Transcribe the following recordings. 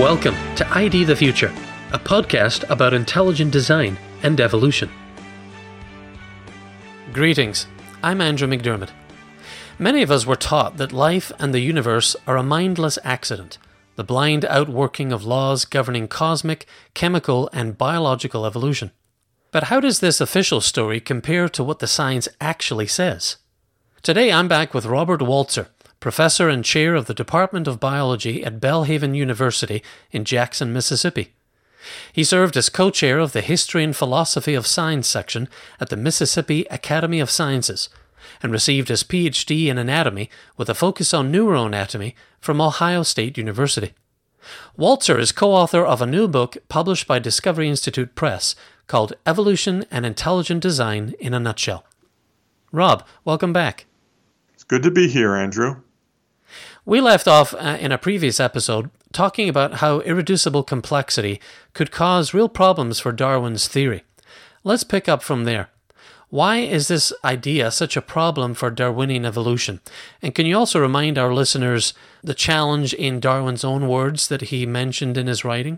Welcome to ID the Future, a podcast about intelligent design and evolution. Greetings, I'm Andrew McDermott. Many of us were taught that life and the universe are a mindless accident, the blind outworking of laws governing cosmic, chemical, and biological evolution. But how does this official story compare to what the science actually says? Today I'm back with Robert Walzer, Professor and Chair of the Department of Biology at Belhaven University in Jackson, Mississippi. He served as co-chair of the History and Philosophy of Science section at the Mississippi Academy of Sciences and received his PhD in anatomy with a focus on neuroanatomy from Ohio State University. Walzer is co-author of a new book published by Discovery Institute Press called Evolution and Intelligent Design in a Nutshell. Rob, welcome back. It's good to be here, Andrew. We left off in a previous episode talking about how irreducible complexity could cause real problems for Darwin's theory. Let's pick up from there. Why is this idea such a problem for Darwinian evolution? And can you also remind our listeners the challenge in Darwin's own words that he mentioned in his writing?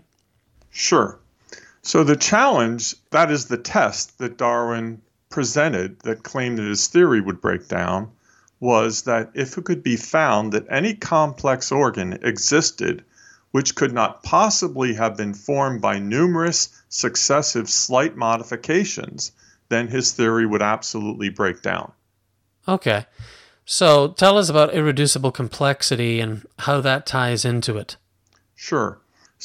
Sure. So the challenge, that is the test that Darwin presented that claimed that his theory would break down, was that if it could be found that any complex organ existed which could not possibly have been formed by numerous successive slight modifications, then his theory would absolutely break down. Okay. So tell us about irreducible complexity and how that ties into it. Sure.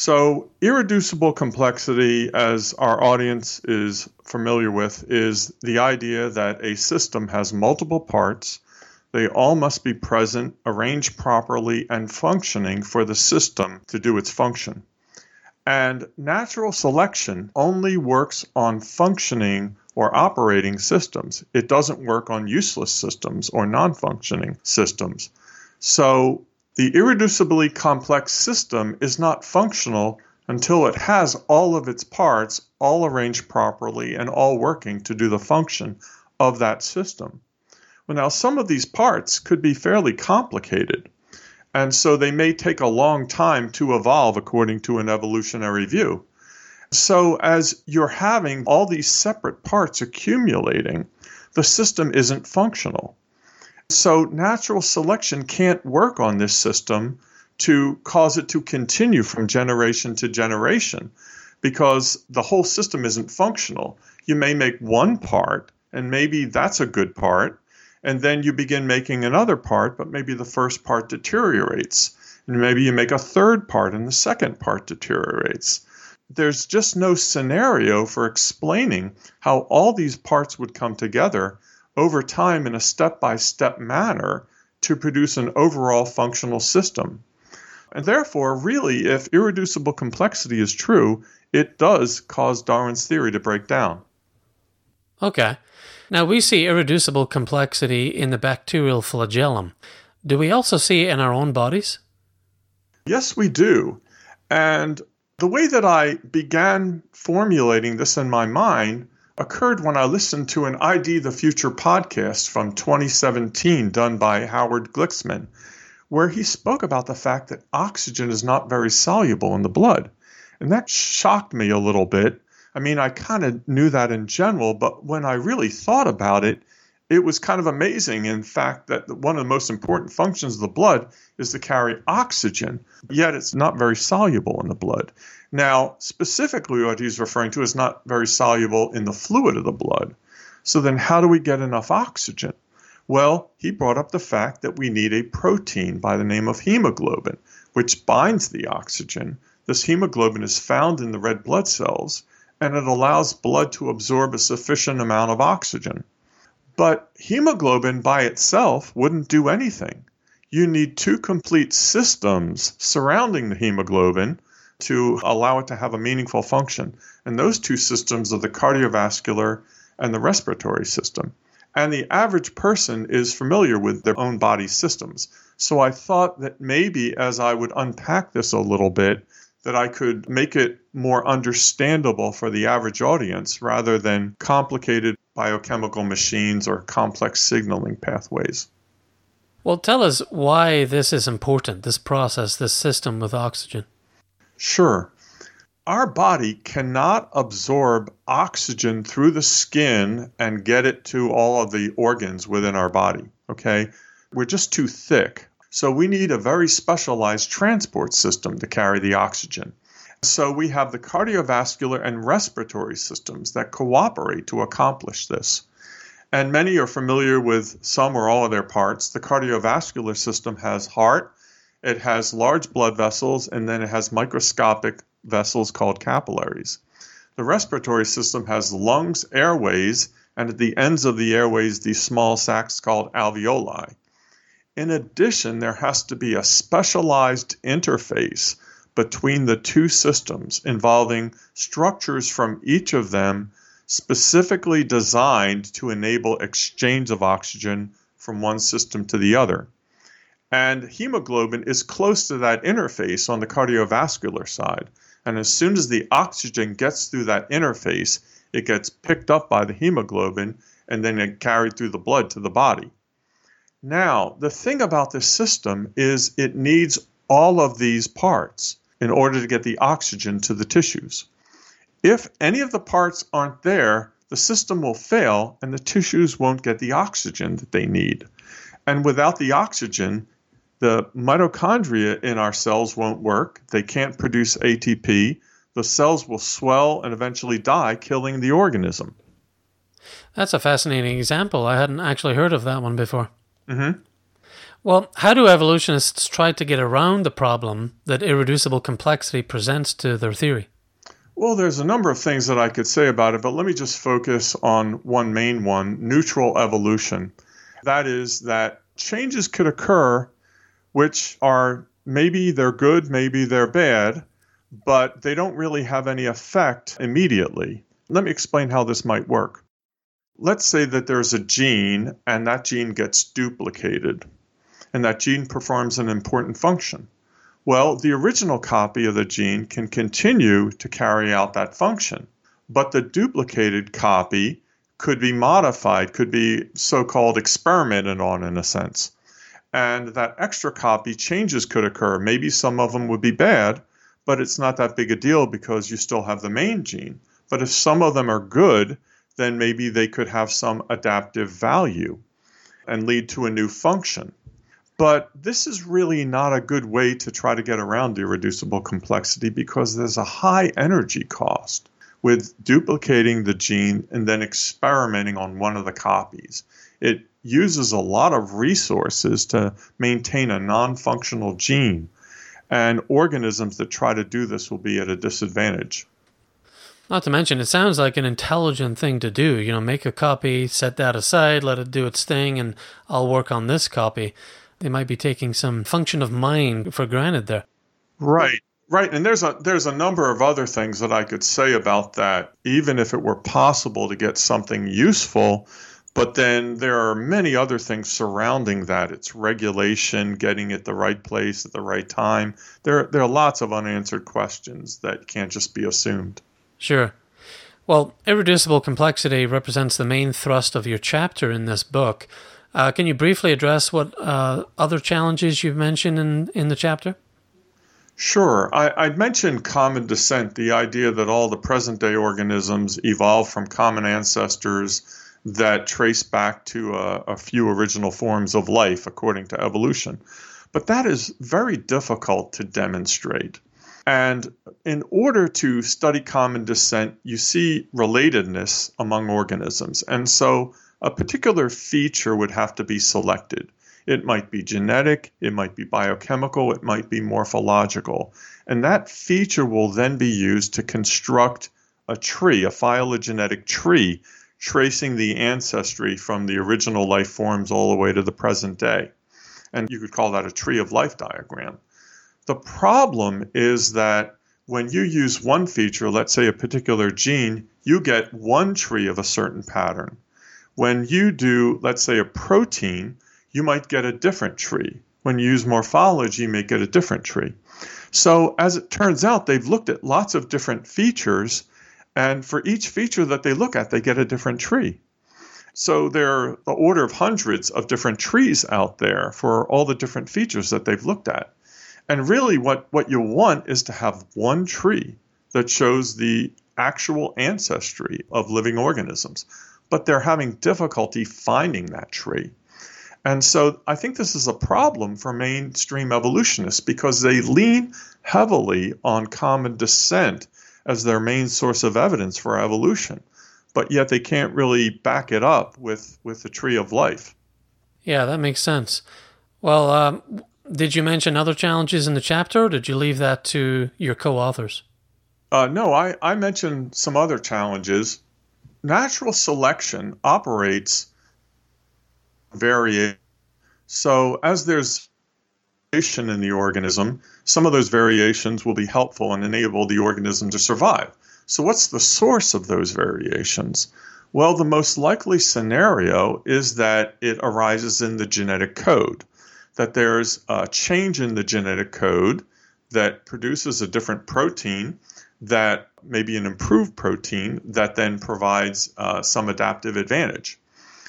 So irreducible complexity, as our audience is familiar with, is the idea that a system has multiple parts. They all must be present, arranged properly, and functioning for the system to do its function. And natural selection only works on functioning or operating systems. It doesn't work on useless systems or non-functioning systems. So the irreducibly complex system is not functional until it has all of its parts all arranged properly and all working to do the function of that system. Well, now, some of these parts could be fairly complicated, and so they may take a long time to evolve according to an evolutionary view. So as you're having all these separate parts accumulating, the system isn't functional. So natural selection can't work on this system to cause it to continue from generation to generation because the whole system isn't functional. You may make one part, and maybe that's a good part, and then you begin making another part, but maybe the first part deteriorates. And maybe you make a third part and the second part deteriorates. There's just no scenario for explaining how all these parts would come together over time in a step-by-step manner to produce an overall functional system. And therefore, really, if irreducible complexity is true, it does cause Darwin's theory to break down. Okay. Now, we see irreducible complexity in the bacterial flagellum. Do we also see it in our own bodies? Yes, we do. And the way that I began formulating this in my mind occurred when I listened to an ID the Future podcast from 2017 done by Howard Glicksman, where he spoke about the fact that oxygen is not very soluble in the blood. And that shocked me a little bit. I mean, I kind of knew that in general, but when I really thought about it, it was kind of amazing, in fact, that one of the most important functions of the blood is to carry oxygen, yet it's not very soluble in the blood. Now, specifically what he's referring to is not very soluble in the fluid of the blood. So then how do we get enough oxygen? Well, he brought up the fact that we need a protein by the name of hemoglobin, which binds the oxygen. This hemoglobin is found in the red blood cells, and it allows blood to absorb a sufficient amount of oxygen. But hemoglobin by itself wouldn't do anything. You need two complete systems surrounding the hemoglobin to allow it to have a meaningful function. And those two systems are the cardiovascular and the respiratory system. And the average person is familiar with their own body systems. So I thought that maybe as I would unpack this a little bit, that I could make it more understandable for the average audience rather than complicated biochemical machines or complex signaling pathways. Well, tell us why this is important, this process, this system with oxygen. Sure. Our body cannot absorb oxygen through the skin and get it to all of the organs within our body. Okay? We're just too thick. So we need a very specialized transport system to carry the oxygen. So we have the cardiovascular and respiratory systems that cooperate to accomplish this. And many are familiar with some or all of their parts. The cardiovascular system has heart, it has large blood vessels, and then it has microscopic vessels called capillaries. The respiratory system has lungs, airways, and at the ends of the airways, these small sacs called alveoli. In addition, there has to be a specialized interface between the two systems involving structures from each of them specifically designed to enable exchange of oxygen from one system to the other. And hemoglobin is close to that interface on the cardiovascular side. And as soon as the oxygen gets through that interface, it gets picked up by the hemoglobin and then it carried through the blood to the body. Now, the thing about this system is it needs all of these parts in order to get the oxygen to the tissues. If any of the parts aren't there, the system will fail and the tissues won't get the oxygen that they need. And without the oxygen, the mitochondria in our cells won't work. They can't produce ATP. The cells will swell and eventually die, killing the organism. That's a fascinating example. I hadn't actually heard of that one before. Mm-hmm. Well, how do evolutionists try to get around the problem that irreducible complexity presents to their theory? Well, there's a number of things that I could say about it, but let me just focus on one main one, neutral evolution. That is that changes could occur which are maybe they're good, maybe they're bad, but they don't really have any effect immediately. Let me explain how this might work. Let's say that there's a gene and that gene gets duplicated and that gene performs an important function. Well, the original copy of the gene can continue to carry out that function, but the duplicated copy could be modified, could be so-called experimented on in a sense. And that extra copy changes could occur. Maybe some of them would be bad, but it's not that big a deal because you still have the main gene. But if some of them are good, then maybe they could have some adaptive value and lead to a new function. But this is really not a good way to try to get around irreducible complexity because there's a high energy cost with duplicating the gene and then experimenting on one of the copies. It uses a lot of resources to maintain a non-functional gene, and organisms that try to do this will be at a disadvantage. Not to mention, it sounds like an intelligent thing to do. You know, make a copy, set that aside, let it do its thing, and I'll work on this copy. They might be taking some function of mind for granted there. Right. And there's a number of other things that I could say about that, even if it were possible to get something useful. But then there are many other things surrounding that. It's regulation, getting it the right place at the right time. There are lots of unanswered questions that can't just be assumed. Sure. Well, irreducible complexity represents the main thrust of your chapter in this book. Can you briefly address what other challenges you've mentioned in the chapter? Sure. I'd mentioned common descent, the idea that all the present-day organisms evolved from common ancestors that trace back to a few original forms of life, according to evolution. But that is very difficult to demonstrate. And in order to study common descent, you see relatedness among organisms. And so a particular feature would have to be selected. It might be genetic, it might be biochemical, it might be morphological. And that feature will then be used to construct a tree, a phylogenetic tree, tracing the ancestry from the original life forms all the way to the present day. And you could call that a tree of life diagram. The problem is that when you use one feature, let's say a particular gene, you get one tree of a certain pattern. When you do, let's say, a protein, you might get a different tree. When you use morphology, you may get a different tree. So as it turns out, they've looked at lots of different features, and for each feature that they look at, they get a different tree. So there are the order of hundreds of different trees out there for all the different features that they've looked at. And really what you want is to have one tree that shows the actual ancestry of living organisms. But they're having difficulty finding that tree. And so I think this is a problem for mainstream evolutionists because they lean heavily on common descent as their main source of evidence for evolution, but yet they can't really back it up with the tree of life. Yeah, that makes sense. Well, did you mention other challenges in the chapter, or did you leave that to your co-authors? No, I mentioned some other challenges. Natural selection operates variation. So as there's variation in the organism, some of those variations will be helpful and enable the organism to survive. So what's the source of those variations? Well, the most likely scenario is that it arises in the genetic code, that there's a change in the genetic code that produces a different protein that may be an improved protein that then provides some adaptive advantage.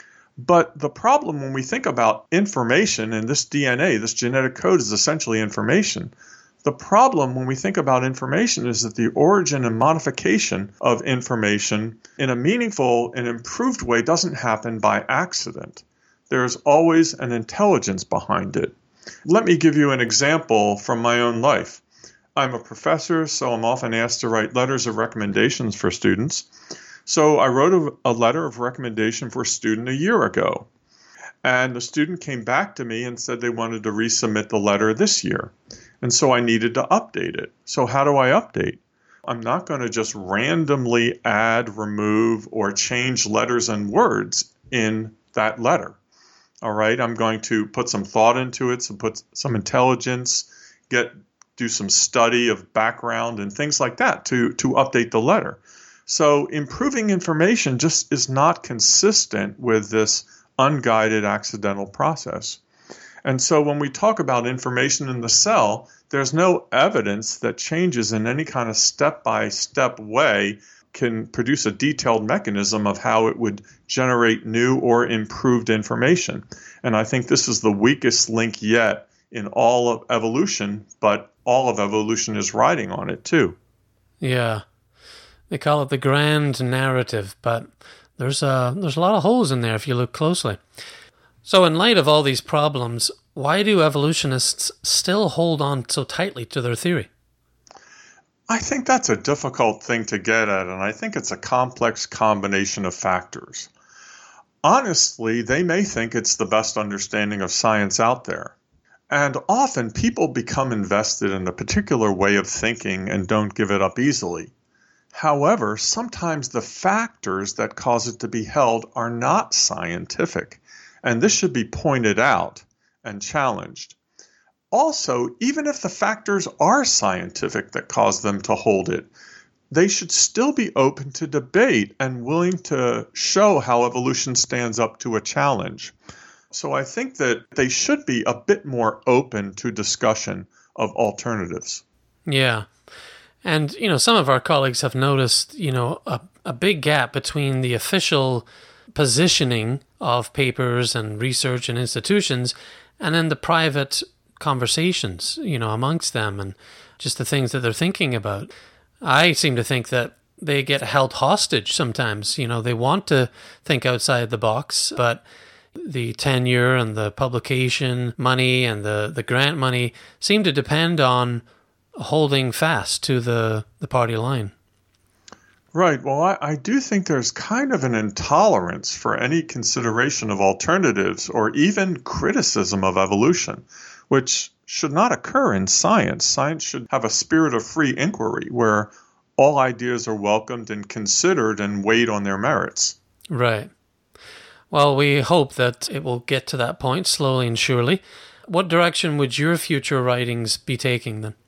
But the problem when we think about information, and this DNA, this genetic code is essentially information, the problem when we think about information is that the origin and modification of information in a meaningful and improved way doesn't happen by accident. There's always an intelligence behind it. Let me give you an example from my own life. I'm a professor, so I'm often asked to write letters of recommendations for students. So I wrote a letter of recommendation for a student a year ago. And the student came back to me and said they wanted to resubmit the letter this year. And so I needed to update it. So how do I update? I'm not going to just randomly add, remove, or change letters and words in that letter. All right, I'm going to put some thought into it, put some intelligence, do some study of background and things like that to update the letter. So improving information just is not consistent with this unguided accidental process. And so when we talk about information in the cell, there's no evidence that changes in any kind of step-by-step way can produce a detailed mechanism of how it would generate new or improved information. And I think this is the weakest link yet in all of evolution, but all of evolution is riding on it too. Yeah. They call it the grand narrative, but there's a lot of holes in there if you look closely. So in light of all these problems, why do evolutionists still hold on so tightly to their theory? I think that's a difficult thing to get at, and I think it's a complex combination of factors. Honestly, they may think it's the best understanding of science out there. And often people become invested in a particular way of thinking and don't give it up easily. However, sometimes the factors that cause it to be held are not scientific, and this should be pointed out and challenged. Also, even if the factors are scientific that cause them to hold it, they should still be open to debate and willing to show how evolution stands up to a challenge. So I think that they should be a bit more open to discussion of alternatives. Yeah. And, some of our colleagues have noticed, a big gap between the official positioning of papers and research and institutions and then the private conversations, amongst them and just the things that they're thinking about. I seem to think that they get held hostage sometimes. They want to think outside the box, but the tenure and the publication money and the grant money seem to depend on holding fast to the party line. Right. Well, I do think there's kind of an intolerance for any consideration of alternatives or even criticism of evolution, which should not occur in science. Science should have a spirit of free inquiry where all ideas are welcomed and considered and weighed on their merits. Right. Well, we hope that it will get to that point slowly and surely. What direction would your future writings be taking then?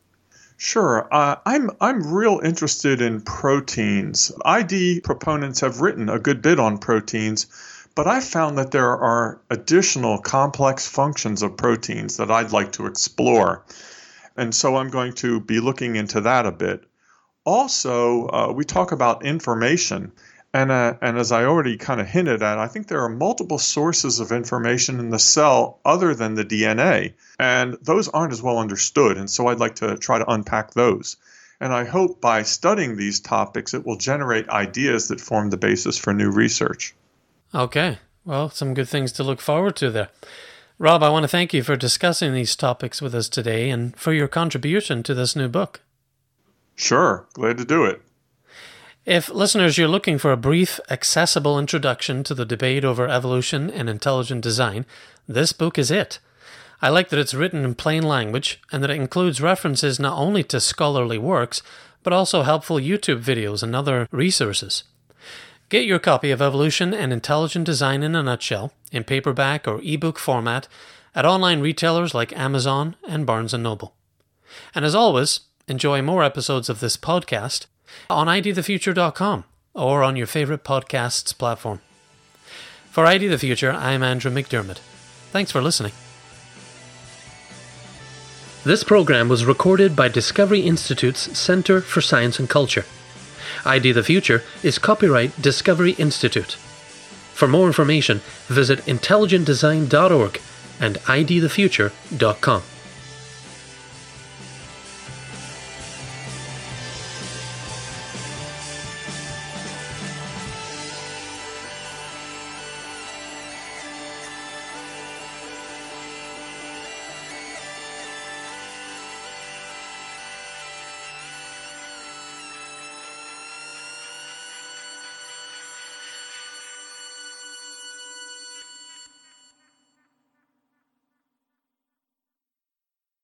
Sure. I'm real interested in proteins. ID proponents have written a good bit on proteins, but I found that there are additional complex functions of proteins that I'd like to explore. And so I'm going to be looking into that a bit. Also, we talk about information. And as I already kind of hinted at, I think there are multiple sources of information in the cell other than the DNA, and those aren't as well understood. And so I'd like to try to unpack those. And I hope by studying these topics, it will generate ideas that form the basis for new research. Okay, well, some good things to look forward to there. Rob, I want to thank you for discussing these topics with us today and for your contribution to this new book. Sure, glad to do it. If, listeners, you're looking for a brief, accessible introduction to the debate over evolution and intelligent design, this book is it. I like that it's written in plain language and that it includes references not only to scholarly works, but also helpful YouTube videos and other resources. Get your copy of Evolution and Intelligent Design in a Nutshell in paperback or ebook format at online retailers like Amazon and Barnes & Noble. And as always, enjoy more episodes of this podcast on idthefuture.com or on your favorite podcasts platform. For ID the Future, I'm Andrew McDermott. Thanks for listening. This program was recorded by Discovery Institute's Center for Science and Culture. ID the Future is copyright Discovery Institute. For more information, visit intelligentdesign.org and idthefuture.com.